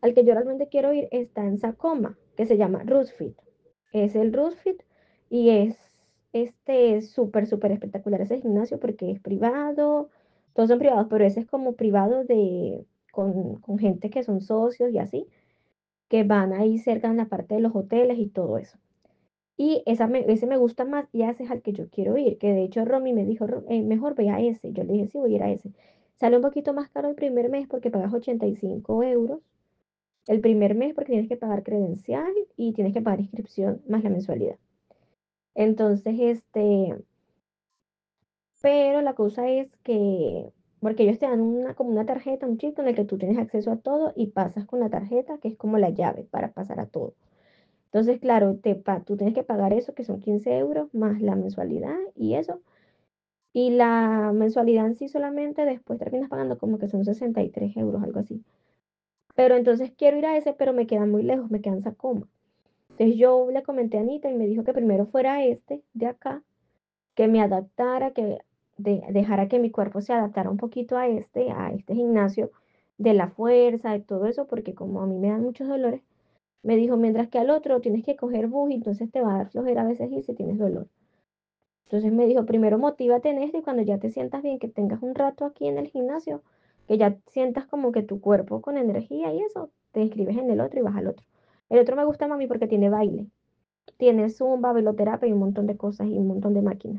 al que yo realmente quiero ir está en Sacoma, que se llama Rusfit. Es el Rusfit y es súper, súper espectacular ese gimnasio porque es privado, todos son privados, pero ese es como privado con gente que son socios y así, que van ahí cerca en la parte de los hoteles y todo eso. Y ese me gusta más y ese es al que yo quiero ir, que de hecho Romy me dijo, mejor ve a ese. Yo le dije, sí, voy a ir a ese. Sale un poquito más caro el primer mes porque pagas 85 euros el primer mes porque tienes que pagar credencial y tienes que pagar inscripción más la mensualidad. Entonces, pero la cosa es que, porque ellos te dan como una tarjeta, un chip con el que tú tienes acceso a todo y pasas con la tarjeta, que es como la llave para pasar a todo. Entonces, claro, tú tienes que pagar eso, que son 15 euros, más la mensualidad y eso. Y la mensualidad en sí solamente después terminas pagando como que son 63 euros, algo así. Pero entonces quiero ir a ese, pero me queda muy lejos, me quedan Sacoma. Entonces yo le comenté a Anita y me dijo que primero fuera este de acá, que me adaptara, dejara que mi cuerpo se adaptara un poquito a este gimnasio de la fuerza, de todo eso, porque como a mí me dan muchos dolores, me dijo, mientras que al otro tienes que coger bus y entonces te va a dar flojera a veces ir si tienes dolor. Entonces me dijo, primero motívate en este y cuando ya te sientas bien, que tengas un rato aquí en el gimnasio, que ya sientas como que tu cuerpo con energía y eso, te inscribes en el otro y vas al otro. El otro me gusta, mami, porque tiene baile. Tiene zumba, veloterapia y un montón de cosas y un montón de máquinas.